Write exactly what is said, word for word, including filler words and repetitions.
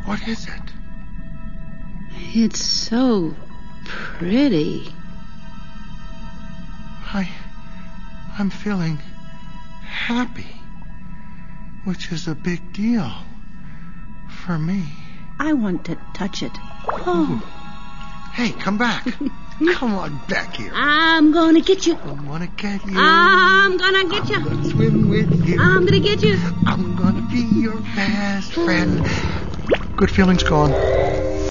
What is it? It's so pretty. I... I'm feeling happy, which is a big deal for me. I want to touch it. Oh. Ooh. Hey, come back. Come on back here. I'm gonna get you. I'm gonna get you. I'm gonna get you. I'm gonna swim with you. I'm gonna get you. I'm gonna be your best friend. Good feelings gone.